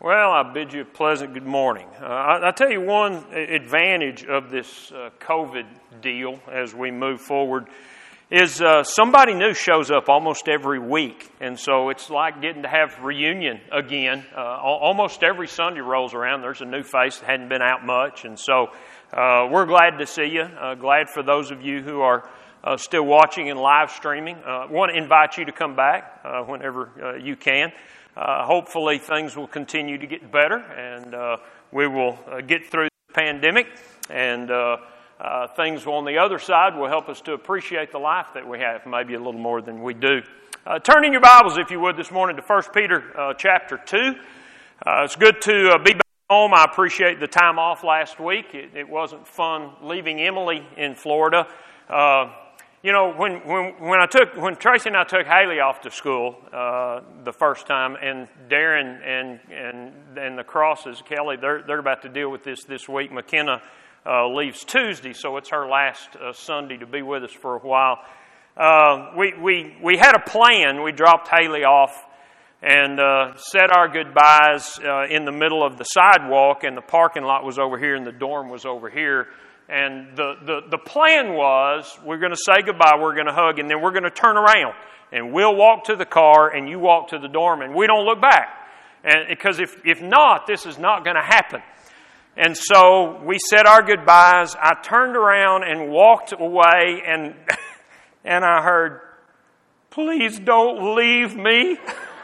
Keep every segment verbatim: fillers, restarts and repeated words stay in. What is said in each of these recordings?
Well, I bid you a pleasant good morning. Uh, I, I tell you one advantage of this uh, COVID deal as we move forward is uh, somebody new shows up almost every week. And so it's like getting to have reunion again. Uh, almost every Sunday rolls around, there's a new face that hadn't been out much. And so uh, we're glad to see you. Uh, glad for those of you who are uh, still watching and live streaming. I uh, want to invite you to come back uh, whenever uh, you can. Uh, hopefully things will continue to get better and uh, we will uh, get through the pandemic and uh, uh, things on the other side will help us to appreciate the life that we have, maybe a little more than we do. Uh, turn in your Bibles, if you would, this morning to First Peter uh, chapter two. Uh, it's good to uh, be back home. I appreciate the time off last week. It, it wasn't fun leaving Emily in Florida. Uh, You know, when when when I took when Tracy and I took Haley off to school uh, the first time, and Darren and and and the Crosses, Kelly, they're they're about to deal with this this week. McKenna uh, leaves Tuesday, so it's her last uh, Sunday to be with us for a while. Uh, we we we had a plan. We dropped Haley off and uh, said our goodbyes uh, in the middle of the sidewalk, and the parking lot was over here, and the dorm was over here. And the, the, the plan was, we're going to say goodbye, we're going to hug, and then we're going to turn around. And we'll walk to the car, and you walk to the dorm, and we don't look back. And because if, if not, this is not going to happen. And so we said our goodbyes. I turned around and walked away, and, and I heard, "Please don't leave me."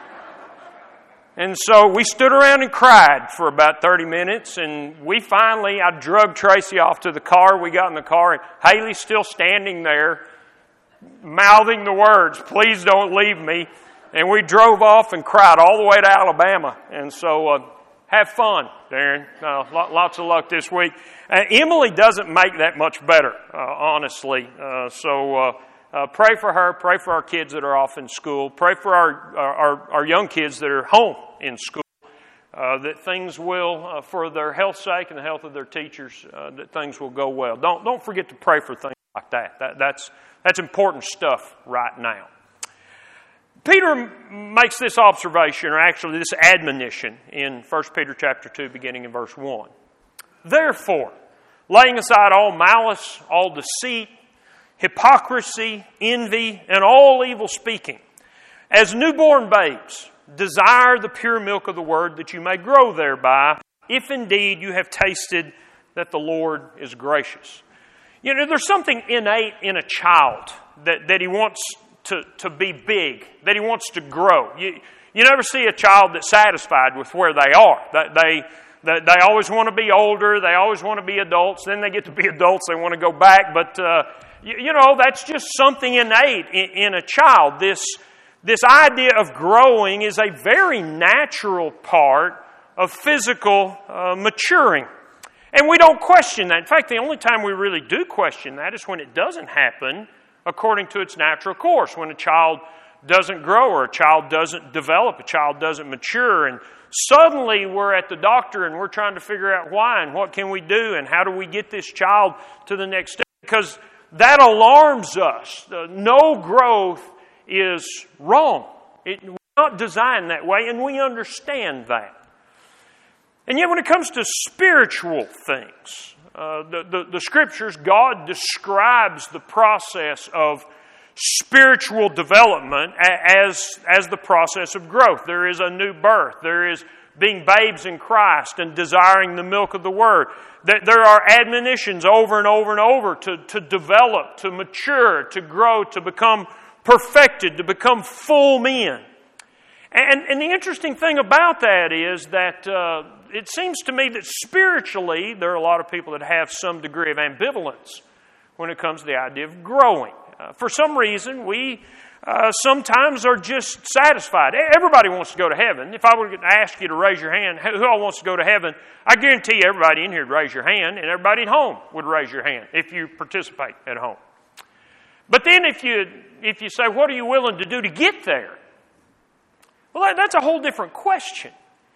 And so we stood around and cried for about thirty minutes, and we finally, I drug Tracy off to the car. We got in the car, and Haley's still standing there, mouthing the words, "Please don't leave me." And we drove off and cried all the way to Alabama. And so, uh, have fun, Darren. Uh, lots of luck this week. Uh, Emily doesn't make that much better, uh, honestly. Uh, so, uh, Uh, pray for her. Pray for our kids that are off in school. Pray for our our, our young kids that are home in school. Uh, that things will, uh, for their health's sake and the health of their teachers, uh, that things will go well. Don't don't forget to pray for things like that. That that's that's important stuff right now. Peter makes this observation, or actually this admonition, in First Peter chapter two, beginning in verse one. Therefore, laying aside all malice, all deceit, hypocrisy, envy, and all evil speaking, as newborn babes, desire the pure milk of the word that you may grow thereby, if indeed you have tasted that the Lord is gracious. You know, there's something innate in a child that, that he wants to, to be big, that he wants to grow. You, you never see a child that's satisfied with where they are. That they, they, they always want to be older, they always want to be adults, then they get to be adults, they want to go back, but uh, you, you know, that's just something innate in, in a child. This This idea of growing is a very natural part of physical uh, maturing. And we don't question that. In fact, the only time we really do question that is when it doesn't happen according to its natural course. When a child doesn't grow or a child doesn't develop, a child doesn't mature, and suddenly we're at the doctor and we're trying to figure out why and what can we do and how do we get this child to the next step. Because that alarms us. Uh, no growth is wrong. It, we're not designed that way, and we understand that. And yet when it comes to spiritual things, uh, the, the, the Scriptures, God describes the process of spiritual development as, as the process of growth. There is a new birth. There is being babes in Christ and desiring the milk of the Word. That there are admonitions over and over and over to, to develop, to mature, to grow, to become perfected, to become full men. And, and the interesting thing about that is that uh, it seems to me that spiritually there are a lot of people that have some degree of ambivalence when it comes to the idea of growing. Uh, for some reason, we uh, sometimes are just satisfied. Everybody wants to go to heaven. If I were to ask you to raise your hand, who all wants to go to heaven, I guarantee you everybody in here would raise your hand, and everybody at home would raise your hand if you participate at home. But then if you if you say, what are you willing to do to get there? Well, that, that's a whole different question.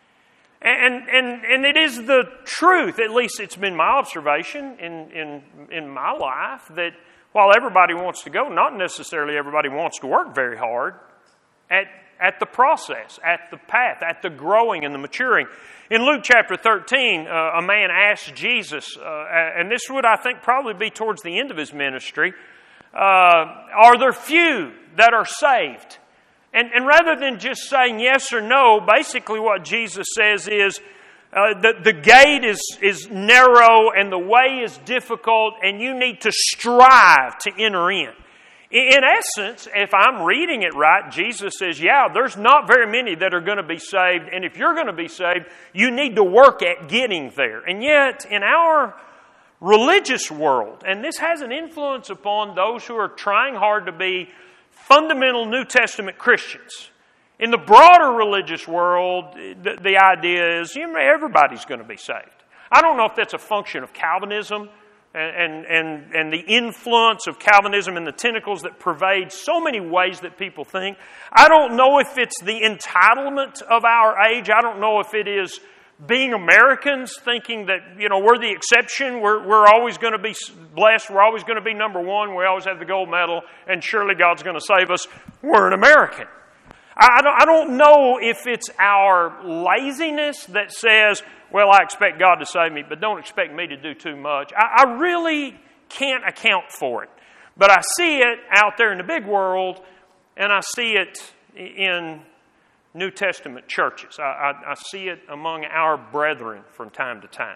And, and and it is the truth, at least it's been my observation in, in, in my life, that while everybody wants to go, not necessarily everybody wants to work very hard. At at the process, at the path, at the growing and the maturing. In Luke chapter thirteen, uh, a man asked Jesus, uh, and this would, I think, probably be towards the end of his ministry, uh, are there few that are saved? And, and rather than just saying yes or no, basically what Jesus says is, uh, the, the gate is, is narrow and the way is difficult, and you need to strive to enter in. In essence, if I'm reading it right, Jesus says, yeah, there's not very many that are going to be saved, and if you're going to be saved, you need to work at getting there. And yet, in our religious world, and this has an influence upon those who are trying hard to be fundamental New Testament Christians. In the broader religious world, the, the idea is, you know, everybody's going to be saved. I don't know if that's a function of Calvinism, And, and, and the influence of Calvinism and the tentacles that pervade so many ways that people think. I don't know if it's the entitlement of our age. I don't know if it is being Americans thinking that, you know, we're the exception. We're, we're always going to be blessed. We're always going to be number one. We always have the gold medal, and surely God's going to save us. We're an American. I don't, I don't know if it's our laziness that says, well, I expect God to save me, but don't expect me to do too much. I, I really can't account for it. But I see it out there in the big world, and I see it in New Testament churches. I, I, I see it among our brethren from time to time.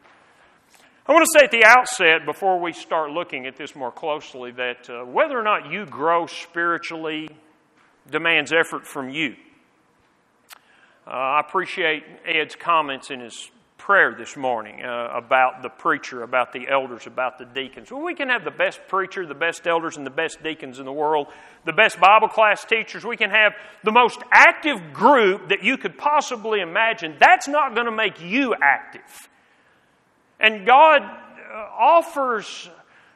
I want to say at the outset, before we start looking at this more closely, that uh, whether or not you grow spiritually demands effort from you. Uh, I appreciate Ed's comments in his prayer this morning uh, about the preacher, about the elders, about the deacons. Well, we can have the best preacher, the best elders, and the best deacons in the world, the best Bible class teachers. We can have the most active group that you could possibly imagine. That's not going to make you active. And God uh, offers,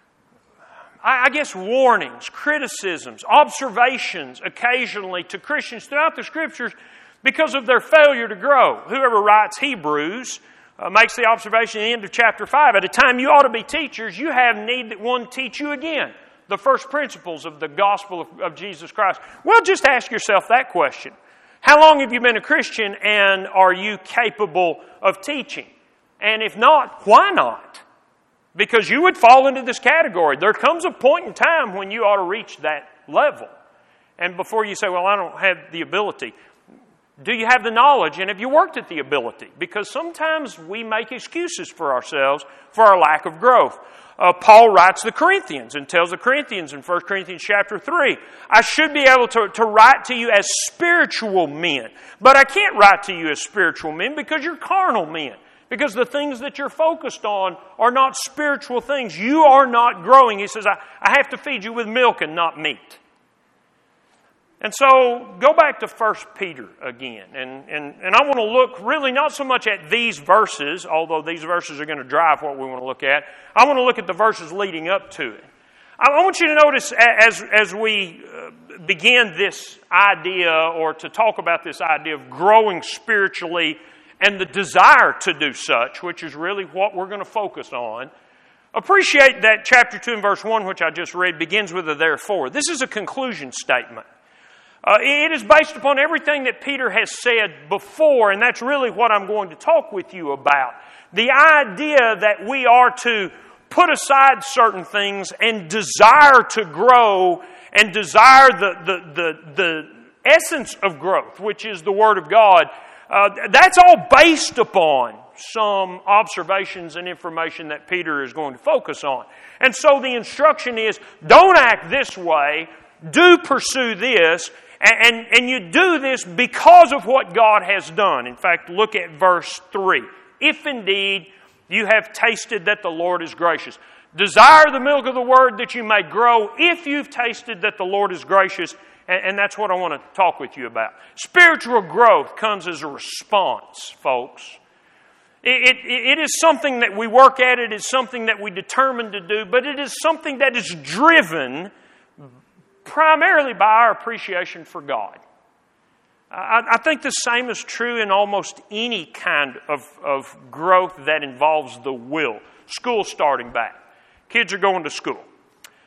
I guess, warnings, criticisms, observations occasionally to Christians throughout the Scriptures because of their failure to grow. Whoever writes Hebrews uh, makes the observation at the end of chapter five. At a time you ought to be teachers, you have need that one teach you again the first principles of the gospel of, of Jesus Christ. Well, just ask yourself that question. How long have you been a Christian, and are you capable of teaching? And if not, why not? Because you would fall into this category. There comes a point in time when you ought to reach that level. And before you say, well, I don't have the ability, do you have the knowledge, and have you worked at the ability? Because sometimes we make excuses for ourselves for our lack of growth. Uh, Paul writes the Corinthians and tells the Corinthians in First Corinthians chapter three, I should be able to, to write to you as spiritual men, but I can't write to you as spiritual men because you're carnal men. Because the things that you're focused on are not spiritual things. You are not growing. He says, I, I have to feed you with milk and not meat. And so, go back to First Peter again. And, and, and I want to look really not so much at these verses, although these verses are going to drive what we want to look at. I want to look at the verses leading up to it. I want you to notice as, as we begin this idea, or to talk about this idea of growing spiritually and the desire to do such, which is really what we're going to focus on. Appreciate that chapter two and verse one, which I just read, begins with a therefore. This is a conclusion statement. Uh, it is based upon everything that Peter has said before, and that's really what I'm going to talk with you about. The idea that we are to put aside certain things and desire to grow and desire the, the, the, the essence of growth, which is the Word of God. Uh, that's all based upon some observations and information that Peter is going to focus on. And so the instruction is, don't act this way, do pursue this, and, and, and you do this because of what God has done. In fact, look at verse three. If indeed you have tasted that the Lord is gracious. Desire the milk of the Word that you may grow if you've tasted that the Lord is gracious. And that's what I want to talk with you about. Spiritual growth comes as a response, folks. It, it, it is something that we work at. It is something that we determine to do. But it is something that is driven primarily by our appreciation for God. I, I think the same is true in almost any kind of, of growth that involves the will. School starting back. Kids are going to school.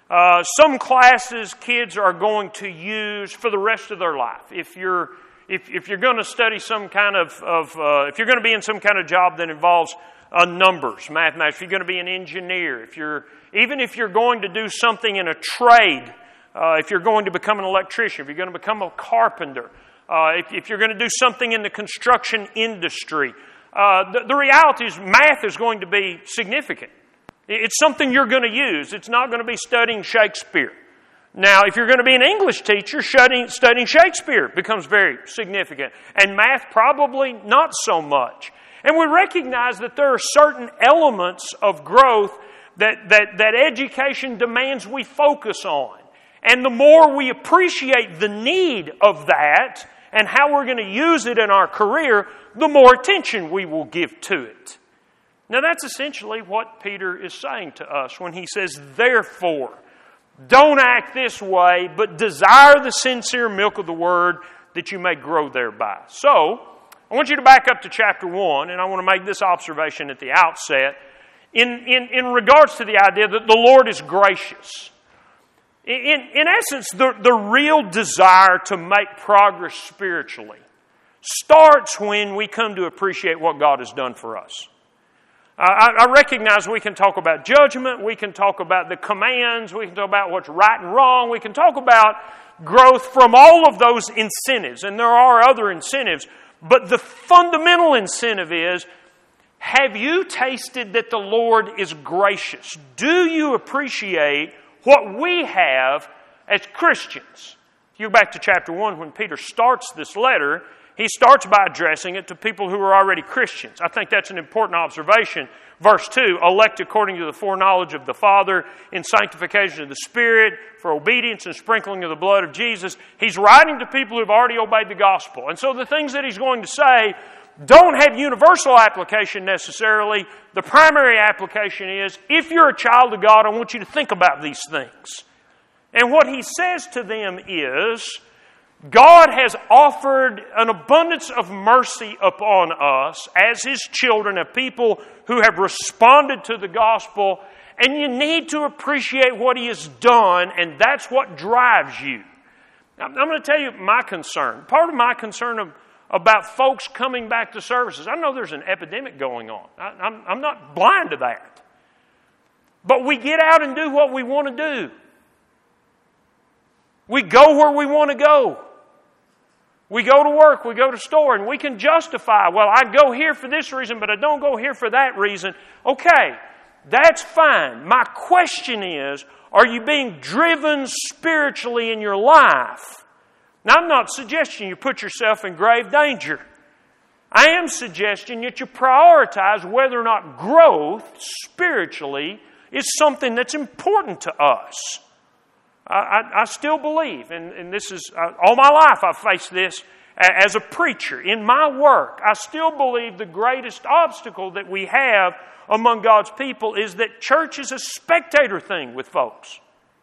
Uh, some classes kids are going to use for the rest of their life. If you're if if you're going to study some kind of, of uh, if you're going to be in some kind of job that involves uh, numbers, mathematics, if you're going to be an engineer, if you're even if you're going to do something in a trade, uh, if you're going to become an electrician, if you're going to become a carpenter, uh, if, if you're going to do something in the construction industry, uh, the, the reality is math is going to be significant. It's something you're going to use. It's not going to be studying Shakespeare. Now, if you're going to be an English teacher, studying, studying Shakespeare becomes very significant. And math, probably not so much. And we recognize that there are certain elements of growth that, that, that education demands we focus on. And the more we appreciate the need of that and how we're going to use it in our career, the more attention we will give to it. Now, that's essentially what Peter is saying to us when he says, therefore, don't act this way, but desire the sincere milk of the Word that you may grow thereby. So, I want you to back up to chapter one, and I want to make this observation at the outset in, in, in regards to the idea that the Lord is gracious. In, in essence, the, the real desire to make progress spiritually starts when we come to appreciate what God has done for us. I, I recognize we can talk about judgment, we can talk about the commands, we can talk about what's right and wrong, we can talk about growth from all of those incentives, and there are other incentives, but the fundamental incentive is, have you tasted that the Lord is gracious? Do you appreciate what we have as Christians? If you go back to chapter one, when Peter starts this letter, he starts by addressing it to people who are already Christians. I think that's an important observation. Verse two, elect according to the foreknowledge of the Father, in sanctification of the Spirit, for obedience and sprinkling of the blood of Jesus. He's writing to people who have already obeyed the gospel. And so the things that he's going to say don't have universal application necessarily. The primary application is, if you're a child of God, I want you to think about these things. And what he says to them is, God has offered an abundance of mercy upon us as His children, a people who have responded to the gospel, and you need to appreciate what He has done, and that's what drives you. I'm going to tell you my concern. Part of my concern of, about folks coming back to services, I know there's an epidemic going on. I, I'm, I'm not blind to that. But we get out and do what we want to do. We go where we want to go. We go to work, we go to store, and we can justify, well, I go here for this reason, but I don't go here for that reason. Okay, that's fine. My question is, are you being driven spiritually in your life? Now, I'm not suggesting you put yourself in grave danger. I am suggesting that you prioritize whether or not growth spiritually is something that's important to us. I, I, I still believe, and, and this is, uh, all my life I've faced this as a preacher. In my work, I still believe the greatest obstacle that we have among God's people is that church is a spectator thing with folks.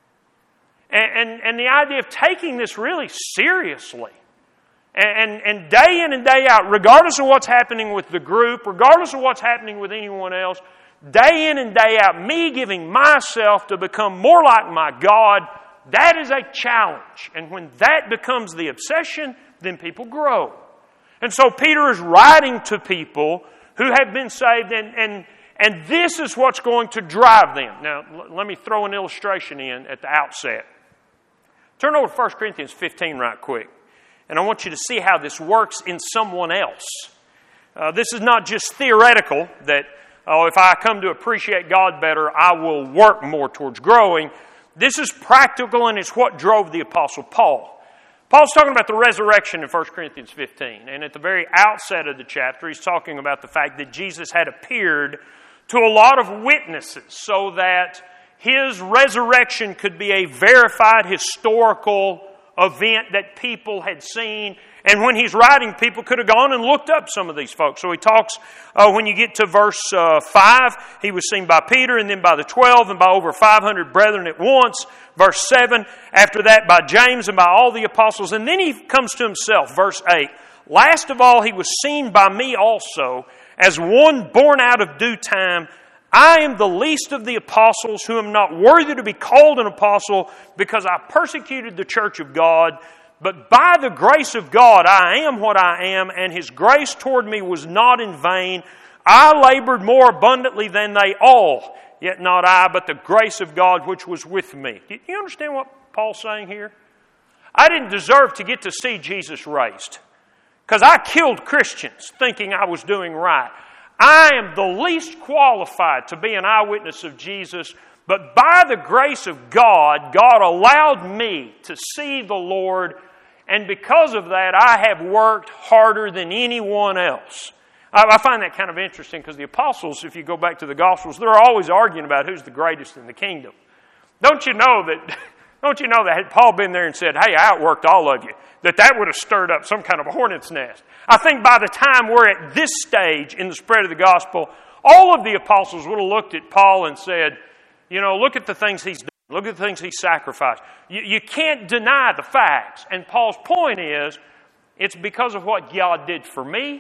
And, and, and the idea of taking this really seriously, and, and, and day in and day out, regardless of what's happening with the group, regardless of what's happening with anyone else, day in and day out, me giving myself to become more like my God, that is a challenge. And when that becomes the obsession, then people grow. And so Peter is writing to people who have been saved, and, and, and this is what's going to drive them. Now, l- let me throw an illustration in at the outset. Turn over to First Corinthians fifteen right quick. And I want you to see how this works in someone else. Uh, this is not just theoretical, that, oh, if I come to appreciate God better, I will work more towards growing. This is practical, and it's what drove the Apostle Paul. Paul's talking about the resurrection in First Corinthians fifteen. And at the very outset of the chapter, he's talking about the fact that Jesus had appeared to a lot of witnesses so that His resurrection could be a verified historical event that people had seen. And when he's writing, people could have gone and looked up some of these folks. So he talks, uh, when you get to verse uh, five, he was seen by Peter, and then by the twelve, and by over five hundred brethren at once. Verse seven, after that by James and by all the apostles. And then he comes to himself, verse eight. Last of all, he was seen by me also, as one born out of due time. I am the least of the apostles, who am not worthy to be called an apostle, because I persecuted the church of God. But by the grace of God I am what I am, and His grace toward me was not in vain. I labored more abundantly than they all, yet not I, but the grace of God which was with me. Do you understand what Paul's saying here? I didn't deserve to get to see Jesus raised, because I killed Christians thinking I was doing right. I am the least qualified to be an eyewitness of Jesus, but by the grace of God, God allowed me to see the Lord, and because of that, I have worked harder than anyone else. I find that kind of interesting, because the apostles, if you go back to the Gospels, they're always arguing about who's the greatest in the kingdom. Don't you know that, don't you know that had Paul been there and said, hey, I outworked all of you, that that would have stirred up some kind of a hornet's nest. I think by the time we're at this stage in the spread of the gospel, all of the apostles would have looked at Paul and said, you know, look at the things he's done. Look at the things he sacrificed. You, you can't deny the facts. And Paul's point is, it's because of what God did for me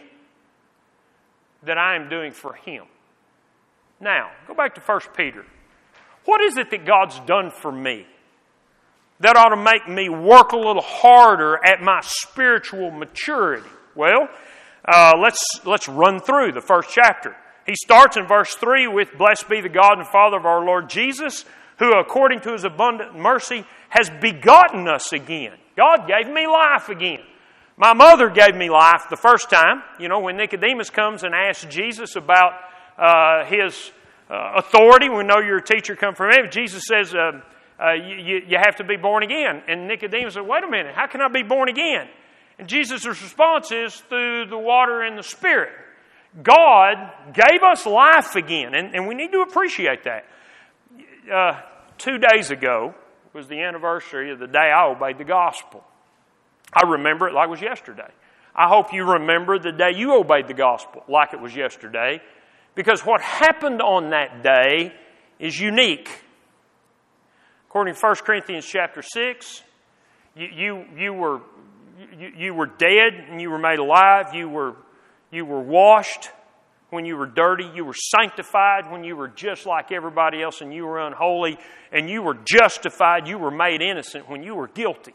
that I am doing for him. Now, go back to First Peter. What is it that God's done for me that ought to make me work a little harder at my spiritual maturity? Well, uh, let's let's run through the first chapter. He starts in verse three with, Blessed be the God and Father of our Lord Jesus, who according to His abundant mercy has begotten us again. God gave me life again. My mother gave me life the first time. You know, when Nicodemus comes and asks Jesus about uh, His uh, authority, we know your teacher come from heaven. Jesus says, uh, uh, you, you have to be born again. And Nicodemus said, wait a minute, how can I be born again? And Jesus' response is, through the water and the Spirit. God gave us life again, and, and we need to appreciate that. Uh, two days ago was the anniversary of the day I obeyed the gospel. I remember it like it was yesterday. I hope you remember the day you obeyed the gospel like it was yesterday, because what happened on that day is unique. According to First Corinthians chapter six, you, you, you, were, you, you were dead and you were made alive. You were, you were washed when you were dirty. You were sanctified when you were just like everybody else and you were unholy. And you were justified. You were made innocent when you were guilty.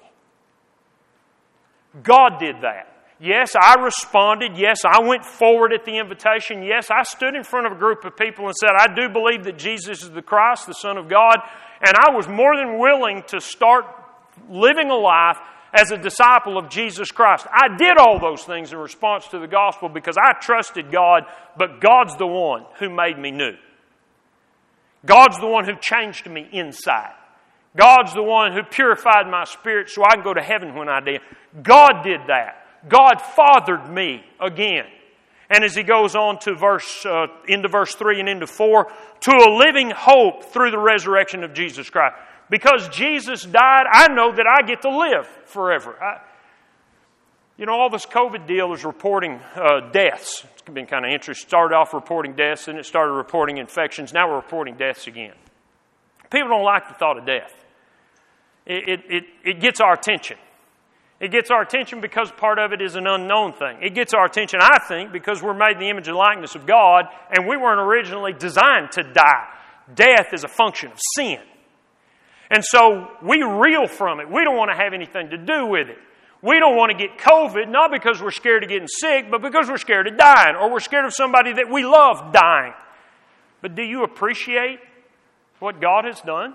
God did that. Yes, I responded. Yes, I went forward at the invitation. Yes, I stood in front of a group of people and said, I do believe that Jesus is the Christ, the Son of God. And I was more than willing to start living a life as a disciple of Jesus Christ. I did all those things in response to the gospel because I trusted God, but God's the one who made me new. God's the one who changed me inside. God's the one who purified my spirit so I can go to heaven when I did. God did that. God fathered me again. And as he goes on to verse, uh, into verse three and into four, to a living hope through the resurrection of Jesus Christ. Because Jesus died, I know that I get to live forever. I, you know, all this COVID deal is reporting uh, deaths. It's been kind of interesting. Started off reporting deaths, then it started reporting infections. Now we're reporting deaths again. People don't like the thought of death. It, it, it, it gets our attention. It gets our attention because part of it is an unknown thing. It gets our attention, I think, because we're made in the image and likeness of God, and we weren't originally designed to die. Death is a function of sin. And so we reel from it. We don't want to have anything to do with it. We don't want to get COVID, not because we're scared of getting sick, but because we're scared of dying, or we're scared of somebody that we love dying. But do you appreciate what God has done?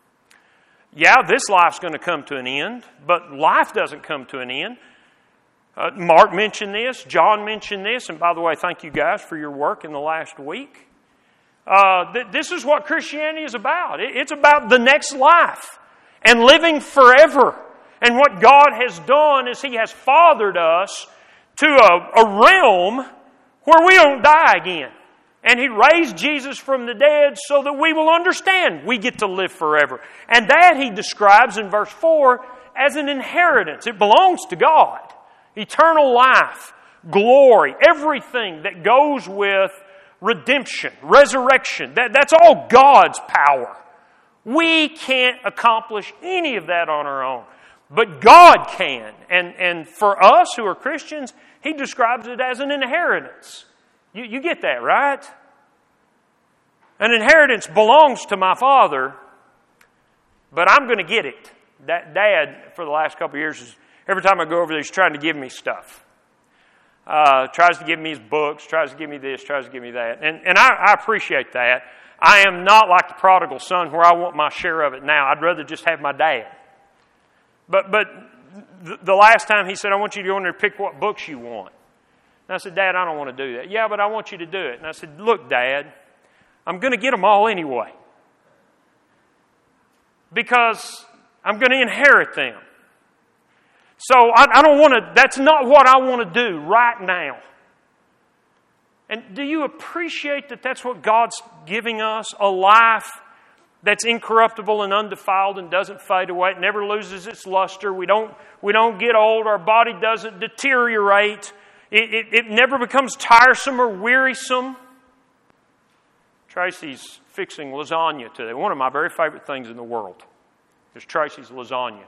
Yeah, this life's going to come to an end, but life doesn't come to an end. Uh, Mark mentioned this. John mentioned this. And by the way, thank you guys for your work in the last week. Uh, th- this is what Christianity is about. It- it's about the next life and living forever. And what God has done is He has fathered us to a, a realm where we don't die again. And He raised Jesus from the dead so that we will understand we get to live forever. And that He describes in verse four as an inheritance. It belongs to God. Eternal life, glory, everything that goes with redemption, resurrection. That, that's all God's power. We can't accomplish any of that on our own. But God can. And, and for us who are Christians, He describes it as an inheritance. You, you get that, right? An inheritance belongs to my father, but I'm going to get it. That Dad, for the last couple of years, is, every time I go over there, he's trying to give me stuff. Uh, tries to give me his books, tries to give me this, tries to give me that. And, and I, I appreciate that. I am not like the prodigal son where I want my share of it now. I'd rather just have my dad. But but the, the last time he said, I want you to go in there and pick what books you want. And I said, Dad, I don't want to do that. Yeah, but I want you to do it. And I said, look, Dad, I'm going to get them all anyway. Because I'm going to inherit them. So I, I don't want to, that's not what I want to do right now. And do you appreciate that that's what God's giving us? A life that's incorruptible and undefiled and doesn't fade away. It never loses its luster. We don't, we don't get old. Our body doesn't deteriorate. It, it, it never becomes tiresome or wearisome. Tracy's fixing lasagna today. One of my very favorite things in the world is Tracy's lasagna.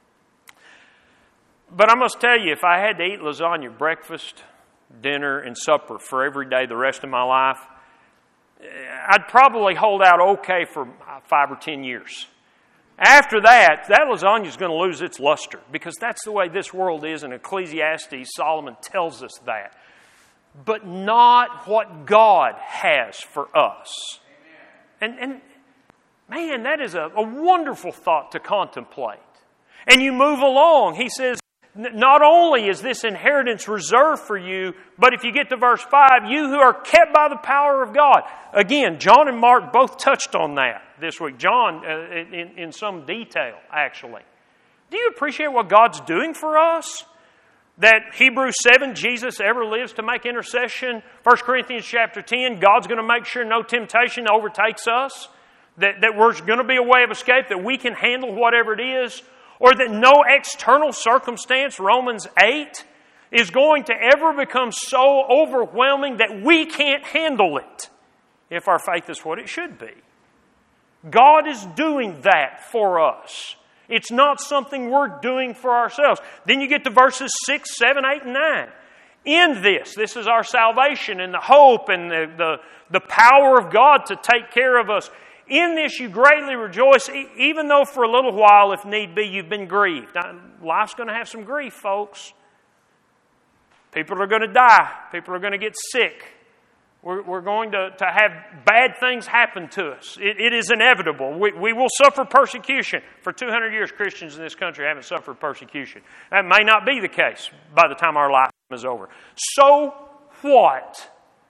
But I must tell you, if I had to eat lasagna breakfast, dinner, and supper for every day the rest of my life, I'd probably hold out okay for five or ten years. After that, that lasagna is going to lose its luster because that's the way this world is. In Ecclesiastes, Solomon tells us that. But not what God has for us. And, and man, that is a, a wonderful thought to contemplate. And you move along. He says, not only is this inheritance reserved for you, but if you get to verse five, you who are kept by the power of God. Again, John and Mark both touched on that this week. John, uh, in, in some detail, actually. Do you appreciate what God's doing for us? That Hebrews seven, Jesus ever lives to make intercession. First Corinthians chapter ten, God's going to make sure no temptation overtakes us. That, that there's going to be a way of escape, that we can handle whatever it is. Or that no external circumstance, Romans eight, is going to ever become so overwhelming that we can't handle it if our faith is what it should be. God is doing that for us. It's not something we're doing for ourselves. Then you get to verses six, seven, eight, and nine. In this, this is our salvation and the hope and the, the, the power of God to take care of us. In this you greatly rejoice, even though for a little while, if need be, you've been grieved. Now, life's going to have some grief, folks. People are going to die. People are going to get sick. We're, we're going to, to have bad things happen to us. It, it is inevitable. We, we will suffer persecution. For two hundred years, Christians in this country haven't suffered persecution. That may not be the case by the time our life is over. So what?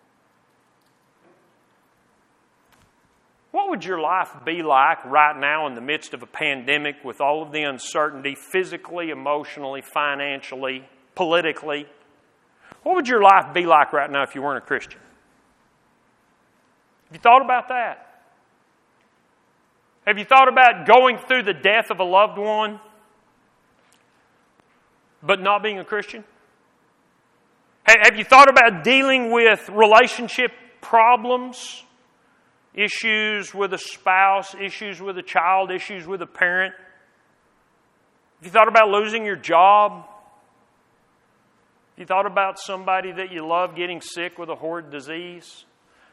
What would your life be like right now in the midst of a pandemic with all of the uncertainty, physically, emotionally, financially, politically? What would your life be like right now if you weren't a Christian? Have you thought about that? Have you thought about going through the death of a loved one, but not being a Christian? Have you thought about dealing with relationship problems? Issues with a spouse, issues with a child, issues with a parent. Have you thought about losing your job? Have you thought about somebody that you love getting sick with a horrid disease?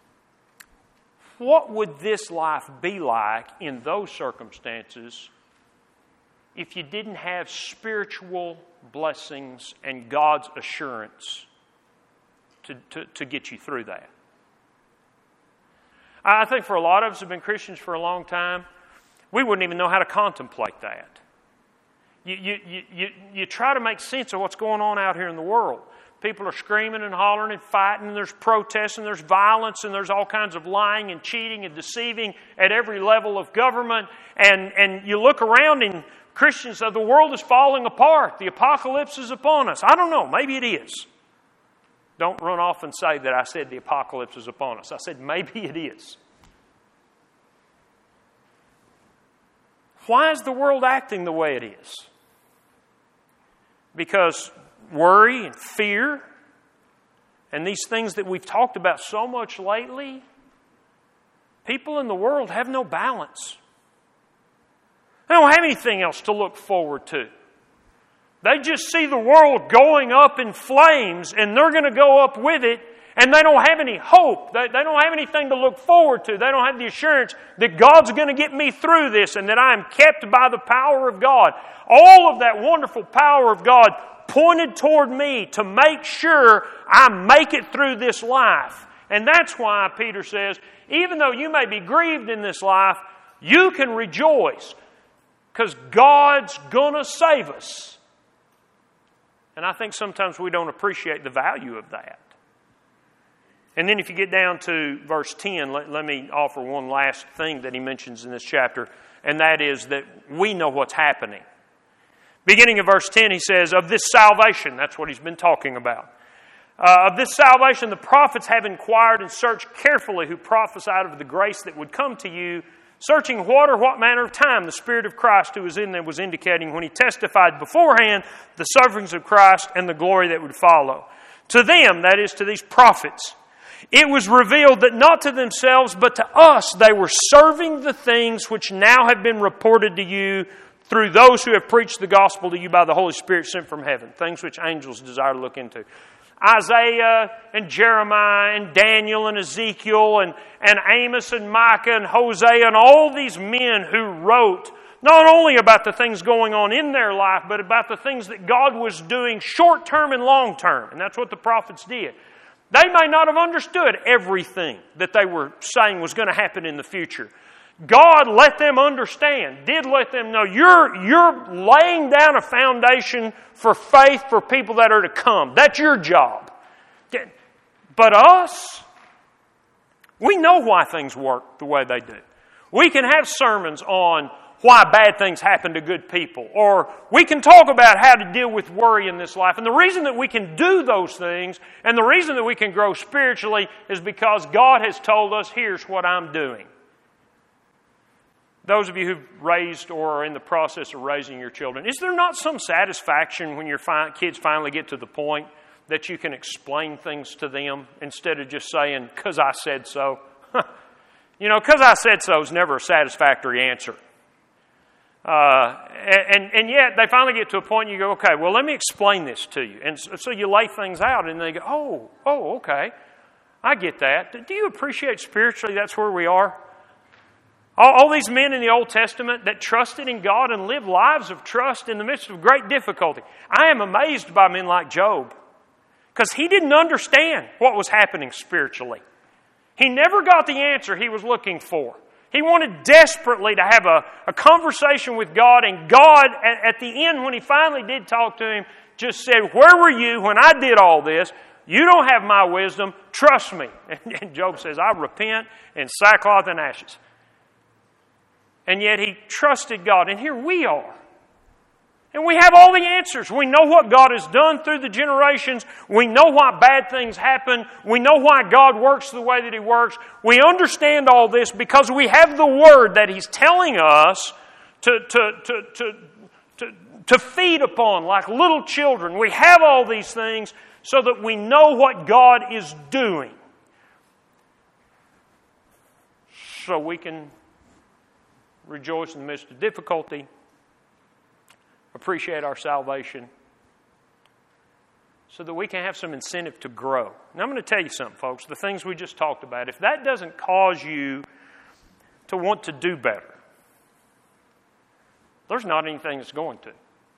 What would this life be like in those circumstances if you didn't have spiritual blessings and God's assurance to, to, to get you through that? I think for a lot of us who have been Christians for a long time, we wouldn't even know how to contemplate that. You, you, you, you, you try to make sense of what's going on out here in the world. People are screaming and hollering and fighting, and there's protests, and there's violence, and there's all kinds of lying and cheating and deceiving at every level of government. And, and you look around and Christians say, the world is falling apart. The apocalypse is upon us. I don't know. Maybe it is. Don't run off and say that I said the apocalypse is upon us. I said maybe it is. Why is the world acting the way it is? Because worry and fear and these things that we've talked about so much lately, people in the world have no balance. They don't have anything else to look forward to. They just see the world going up in flames, and they're going to go up with it, And they don't have any hope. They, they don't have anything to look forward to. They don't have the assurance that God's going to get me through this and that I am kept by the power of God. All of that wonderful power of God pointed toward me to make sure I make it through this life. And that's why Peter says, even though you may be grieved in this life, you can rejoice because God's going to save us. And I think sometimes we don't appreciate the value of that. And then if you get down to verse ten, let, let me offer one last thing that he mentions in this chapter, and that is that we know what's happening. Beginning of verse ten, he says, of this salvation, that's what he's been talking about. Uh, of this salvation, the prophets have inquired and searched carefully who prophesied of the grace that would come to you, searching what or what manner of time the Spirit of Christ who was in them was indicating when he testified beforehand the sufferings of Christ and the glory that would follow. To them, that is to these prophets, it was revealed that not to themselves but to us they were serving the things which now have been reported to you through those who have preached the gospel to you by the Holy Spirit sent from heaven, things which angels desire to look into. Isaiah and Jeremiah and Daniel and Ezekiel and, and Amos and Micah and Hosea and all these men who wrote not only about the things going on in their life, but about the things that God was doing short-term and long-term. And that's what the prophets did. They may not have understood everything that they were saying was going to happen in the future. God let them understand, did let them know, you're, you're laying down a foundation for faith for people that are to come. That's your job. But us, we know why things work the way they do. We can have sermons on why bad things happen to good people, or we can talk about how to deal with worry in this life. And the reason that we can do those things and the reason that we can grow spiritually is because God has told us, here's what I'm doing. Those of you who've raised or are in the process of raising your children, is there not some satisfaction when your fi- kids finally get to the point that you can explain things to them instead of just saying, because I said so? You know, because I said so is never a satisfactory answer. Uh, and, and yet they finally get to a point and you go, okay, well, let me explain this to you. And so, so you lay things out and they go, oh, oh, okay, I get that. Do you appreciate spiritually that's where we are? All, all these men in the Old Testament that trusted in God and lived lives of trust in the midst of great difficulty. I am amazed by men like Job because he didn't understand what was happening spiritually. He never got the answer he was looking for. He wanted desperately to have a, a conversation with God, and God, at, at the end, when he finally did talk to him, just said, where were you when I did all this? You don't have my wisdom. Trust me. And, and Job says, I repent in sackcloth and ashes. And yet he trusted God. And here we are. And we have all the answers. We know what God has done through the generations. We know why bad things happen. We know why God works the way that He works. We understand all this because we have the Word that He's telling us to, to, to, to, to, to feed upon like little children. We have all these things so that we know what God is doing. So we can rejoice in the midst of difficulty, appreciate our salvation, so that we can have some incentive to grow. Now I'm going to tell you something, folks. The things we just talked about, if that doesn't cause you to want to do better, there's not anything that's going to.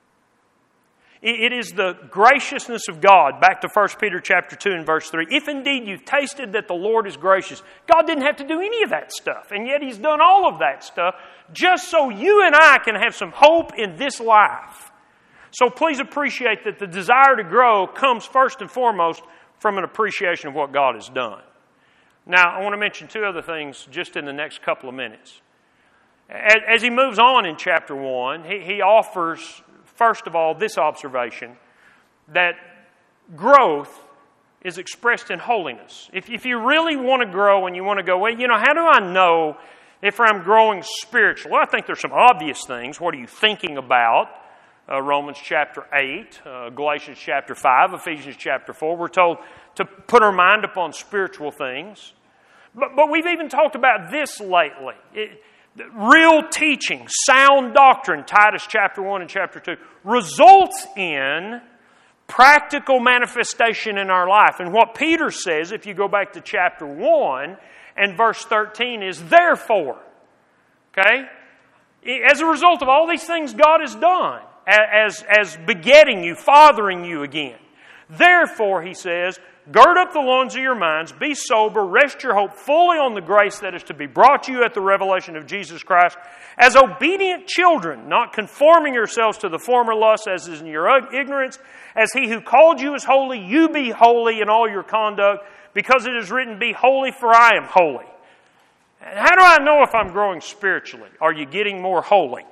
It is the graciousness of God, back to First Peter chapter two and verse three. If indeed you've tasted that the Lord is gracious, God didn't have to do any of that stuff, and yet He's done all of that stuff just so you and I can have some hope in this life. So please appreciate that the desire to grow comes first and foremost from an appreciation of what God has done. Now, I want to mention two other things just in the next couple of minutes. As he moves on in chapter one, he offers, first of all, this observation, that growth is expressed in holiness. If, if you really want to grow and you want to go, well, you know, how do I know if I'm growing spiritually? Well, I think there's some obvious things. What are you thinking about? Uh, Romans chapter eight, uh, Galatians chapter five, Ephesians chapter four. We're told to put our mind upon spiritual things. But, but we've even talked about this lately. It, real teaching, sound doctrine, Titus chapter one and chapter two, results in practical manifestation in our life. And what Peter says, if you go back to chapter one and verse thirteen, is therefore. Okay? As a result of all these things God has done, as, as begetting you, fathering you again. Therefore, he says, gird up the loins of your minds, be sober, rest your hope fully on the grace that is to be brought to you at the revelation of Jesus Christ, as obedient children, not conforming yourselves to the former lusts as is in your ignorance, as he who called you is holy, you be holy in all your conduct, because it is written, be holy, for I am holy. How do I know if I'm growing spiritually? Are you getting more holy?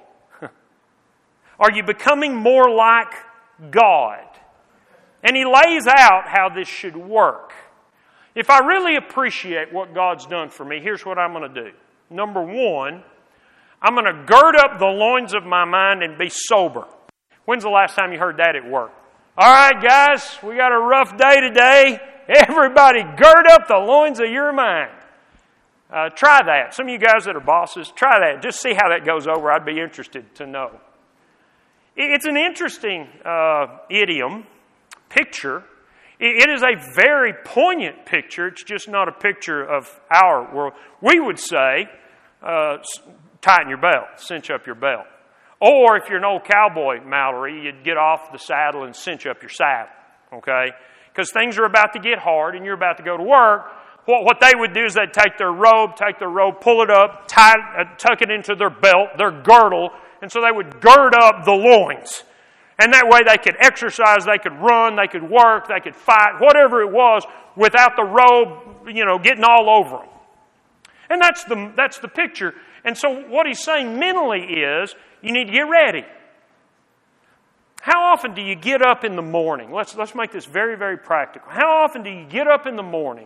Are you becoming more like God? And he lays out how this should work. If I really appreciate what God's done for me, here's what I'm going to do. Number one, I'm going to gird up the loins of my mind and be sober. When's the last time you heard that at work? All right, guys, we got a rough day today. Everybody gird up the loins of your mind. Uh, try that. Some of you guys that are bosses, try that. Just see how that goes over. I'd be interested to know. It's an interesting uh, idiom, picture. It is a very poignant picture. It's just not a picture of our world. We would say, uh, tighten your belt, cinch up your belt. Or if you're an old cowboy, Mallory, you'd get off the saddle and cinch up your saddle, okay? Because things are about to get hard and you're about to go to work. What, what they would do is they'd take their robe, take their robe, pull it up, tie, uh, tuck it into their belt, their girdle, and so they would gird up the loins. And that way they could exercise, they could run, they could work, they could fight, whatever it was, without the robe, you know, getting all over them. And that's the, that's the picture. And so what he's saying mentally is, you need to get ready. How often do you get up in the morning? Let's, let's make this very, very practical. How often do you get up in the morning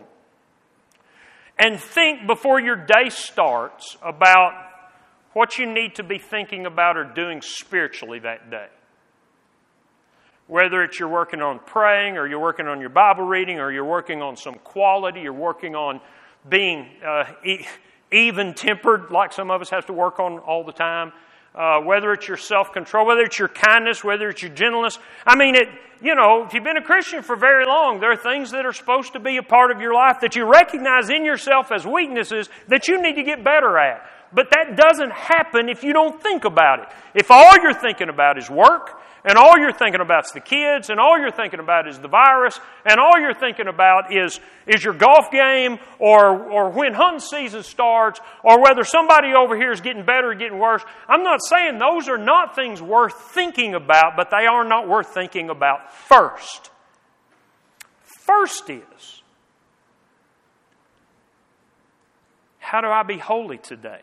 and think before your day starts about what you need to be thinking about or doing spiritually that day? Whether it's you're working on praying, or you're working on your Bible reading, or you're working on some quality, you're working on being uh, e- even-tempered, like some of us have to work on all the time. Uh, whether it's your self-control, whether it's your kindness, whether it's your gentleness. I mean, it. You know, if you've been a Christian for very long, there are things that are supposed to be a part of your life that you recognize in yourself as weaknesses that you need to get better at. But that doesn't happen if you don't think about it. If all you're thinking about is work, and all you're thinking about is the kids, and all you're thinking about is the virus, and all you're thinking about is, is your golf game, or, or when hunting season starts, or whether somebody over here is getting better or getting worse. I'm not saying those are not things worth thinking about, but they are not worth thinking about first. First is, how do I be holy today?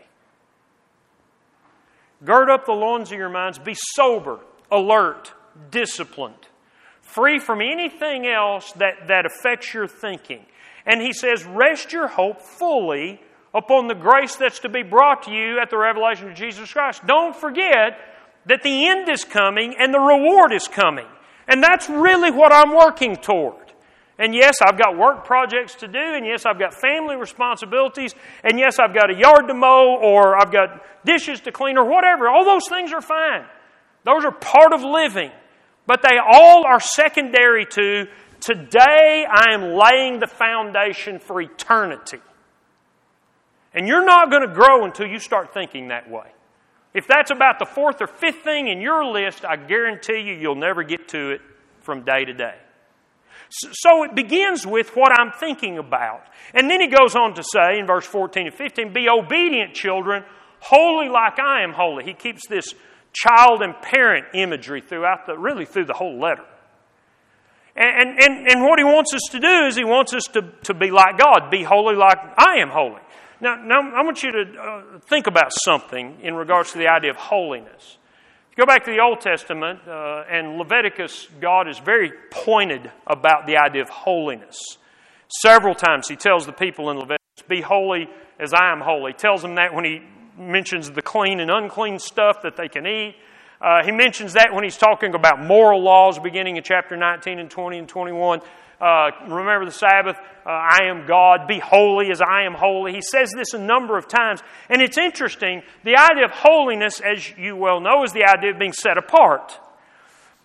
Gird up the loins of your minds, be sober, alert, disciplined, free from anything else that, that affects your thinking. And he says, rest your hope fully upon the grace that's to be brought to you at the revelation of Jesus Christ. Don't forget that the end is coming and the reward is coming. And that's really what I'm working toward. And yes, I've got work projects to do, and yes, I've got family responsibilities, and yes, I've got a yard to mow, or I've got dishes to clean, or whatever. All those things are fine. Those are part of living. But they all are secondary to, today I am laying the foundation for eternity. And you're not going to grow until you start thinking that way. If that's about the fourth or fifth thing in your list, I guarantee you, you'll never get to it from day to day. So it begins with what I'm thinking about. And then he goes on to say in verse fourteen and fifteen, be obedient children, holy like I am holy. He keeps this child and parent imagery throughout the, really through the whole letter. And, and, and what he wants us to do is he wants us to, to be like God, be holy like I am holy. Now, now I want you to uh, think about something in regards to the idea of holiness. Go back to the Old Testament, uh, and Leviticus, God is very pointed about the idea of holiness. Several times he tells the people in Leviticus, be holy as I am holy. He tells them that when he mentions the clean and unclean stuff that they can eat. Uh, he mentions that when he's talking about moral laws beginning in chapter nineteen and twenty and twenty-one. Uh, remember the Sabbath, uh, I am God, be holy as I am holy. He says this a number of times. And it's interesting, the idea of holiness, as you well know, is the idea of being set apart.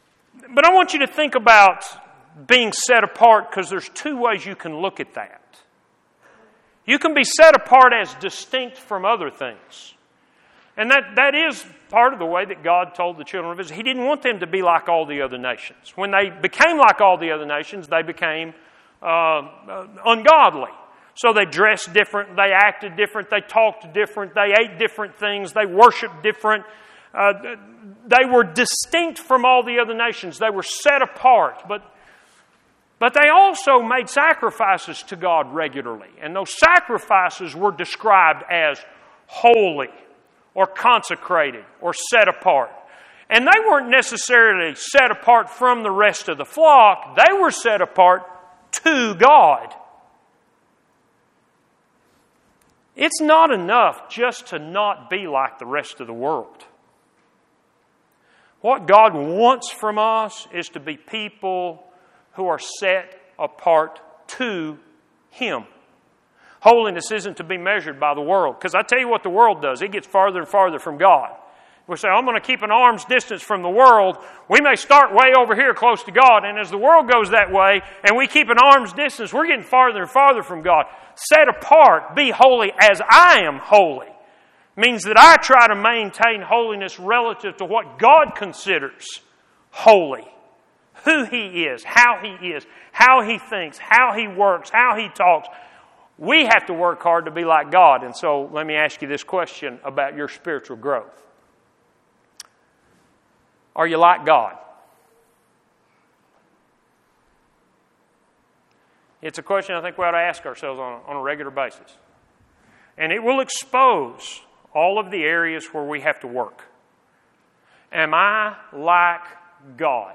but I want you to think about being set apart, because there's two ways you can look at that. You can be set apart as distinct from other things. And that, that is part of the way that God told the children of Israel. He didn't want them to be like all the other nations. When they became like all the other nations, they became uh, uh, ungodly. So they dressed different, they acted different, they talked different, they ate different things, they worshiped different. Uh, they were distinct from all the other nations. They were set apart. But, but they also made sacrifices to God regularly. And those sacrifices were described as holy, or consecrated, or set apart. And they weren't necessarily set apart from the rest of the flock. They were set apart to God. It's not enough just to not be like the rest of the world. What God wants from us is to be people who are set apart to Him. Holiness isn't to be measured by the world. Because I tell you what the world does. It gets farther and farther from God. We say, I'm going to keep an arm's distance from the world. We may start way over here close to God. And as the world goes that way, and we keep an arm's distance, we're getting farther and farther from God. Set apart, be holy as I am holy, means that I try to maintain holiness relative to what God considers holy. Who He is, how He is, how He thinks, how He works, how He talks. We have to work hard to be like God. And so let me ask you this question about your spiritual growth. Are you like God? It's a question I think we ought to ask ourselves on a, on a regular basis. And it will expose all of the areas where we have to work. Am I like God?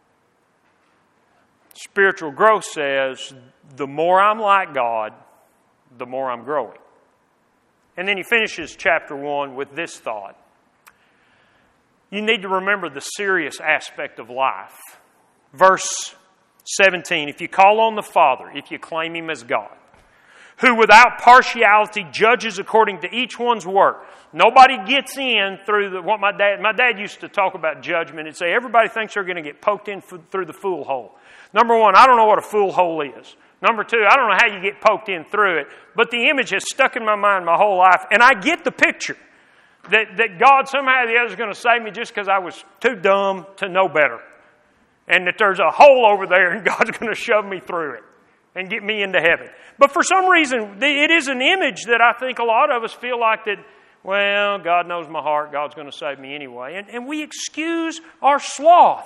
Spiritual growth says, the more I'm like God, the more I'm growing. And then he finishes chapter one with this thought. You need to remember the serious aspect of life. Verse seventeen, if you call on the Father, if you claim Him as God, who without partiality judges according to each one's work. Nobody gets in through the, what my dad, my dad used to talk about judgment and say everybody thinks they're going to get poked in through the fool hole. Number one, I don't know what a fool hole is. Number two, I don't know how you get poked in through it, but the image has stuck in my mind my whole life, and I get the picture that, that God somehow or the other is going to save me just because I was too dumb to know better, and that there's a hole over there and God's going to shove me through it and get me into heaven. But for some reason, it is an image that I think a lot of us feel like that, well, God knows my heart, God's going to save me anyway, and, and we excuse our sloth.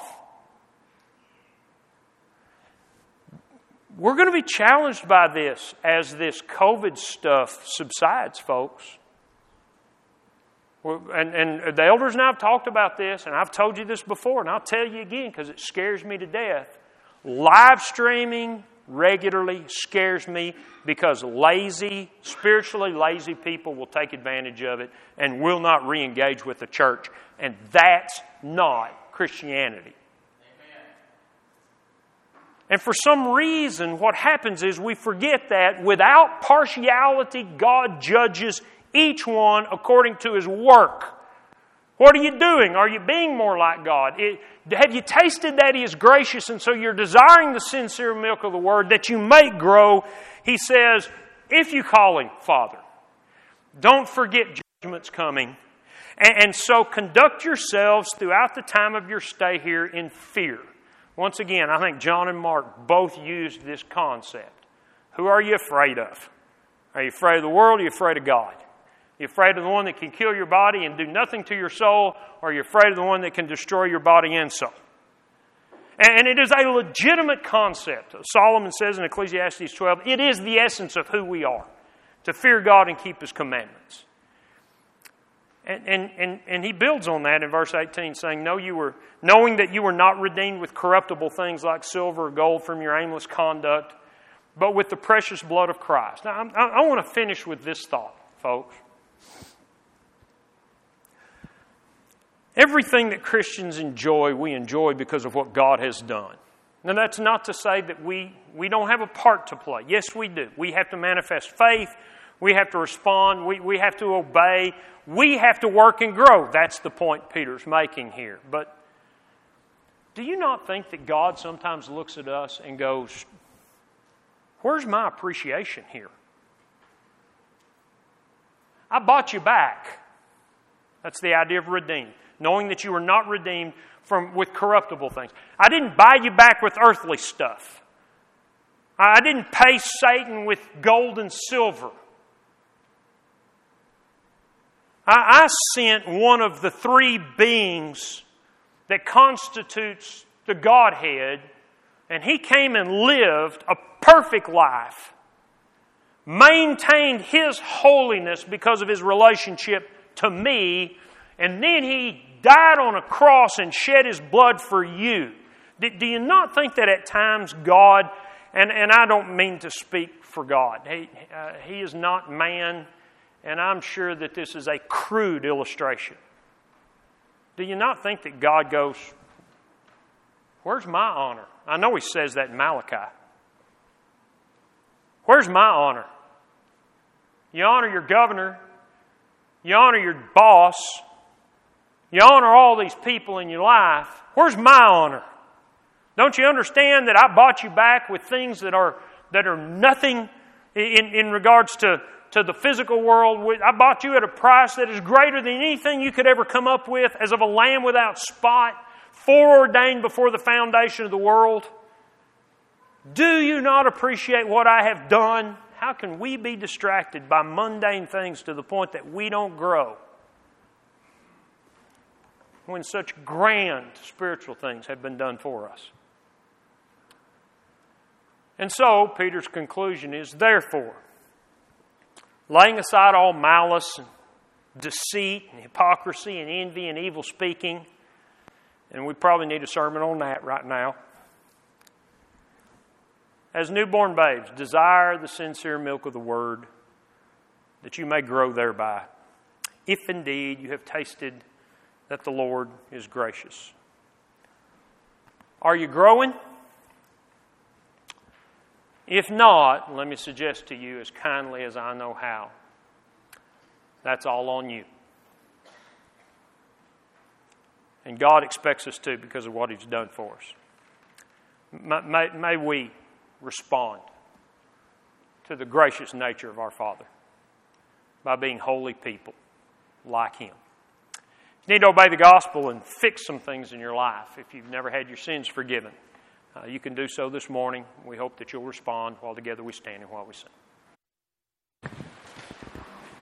We're going to be challenged by this as this COVID stuff subsides, folks. And, and the elders and I have talked about this, and I've told you this before, and I'll tell you again because it scares me to death. Live streaming regularly scares me because lazy, spiritually lazy people will take advantage of it and will not re-engage with the church. And that's not Christianity. And for some reason, what happens is we forget that without partiality, God judges each one according to His work. What are you doing? Are you being more like God? It, have you tasted that He is gracious, and so you're desiring the sincere milk of the Word that you may grow? He says, if you call Him Father, don't forget judgment's coming. And, and so conduct yourselves throughout the time of your stay here in fear. Once again, I think John and Mark both used this concept. Who are you afraid of? Are you afraid of the world or are you afraid of God? Are you afraid of the one that can kill your body and do nothing to your soul, or are you afraid of the one that can destroy your body and soul? And it is a legitimate concept. Solomon says in Ecclesiastes twelve, it is the essence of who we are, to fear God and keep His commandments. And, and, and, and he builds on that in verse eighteen, saying, "Know you were, knowing that you were not redeemed with corruptible things like silver or gold from your aimless conduct, but with the precious blood of Christ." Now, I, I want to finish with this thought, folks. Everything that Christians enjoy, we enjoy because of what God has done. Now, that's not to say that we, we don't have a part to play. Yes, we do. We have to manifest faith. We have to respond. We, we have to obey. We have to work and grow. That's the point Peter's making here. But Do you not think that God sometimes looks at us and goes, where's my appreciation here? I bought you back. That's the idea of redeemed. Knowing that you were not redeemed from with corruptible things. I didn't buy you back with earthly stuff. I didn't pay Satan with gold and silver. I, I sent one of the three beings that constitutes the Godhead, and He came and lived a perfect life, maintained His holiness because of His relationship to me, and then He died on a cross and shed His blood for you. Do, do you not think that at times God, and, and I don't mean to speak for God, He, uh, he is not man, and I'm sure that this is a crude illustration. Do you not think that God goes, where's my honor? I know He says that in Malachi. Where's my honor? You honor your governor. You honor your boss. You honor all these people in your life. Where's my honor? Don't you understand that I bought you back with things that are that are nothing in, in regards to, to the physical world? I bought you at a price that is greater than anything you could ever come up with, as of a lamb without spot, foreordained before the foundation of the world. Do you not appreciate what I have done? How can we be distracted by mundane things to the point that we don't grow when such grand spiritual things have been done for us? And so, Peter's conclusion is, therefore, laying aside all malice and deceit and hypocrisy and envy and evil speaking, and we probably need a sermon on that right now. As newborn babes, desire the sincere milk of the Word, that you may grow thereby, if indeed you have tasted that the Lord is gracious. Are you growing? If not, let me suggest to you as kindly as I know how, that's all on you. And God expects us to because of what He's done for us. May, may, may we respond to the gracious nature of our Father by being holy people like Him. If you need to obey the gospel and fix some things in your life, if you've never had your sins forgiven, uh, you can do so this morning. We hope that you'll respond while together we stand and while we sing.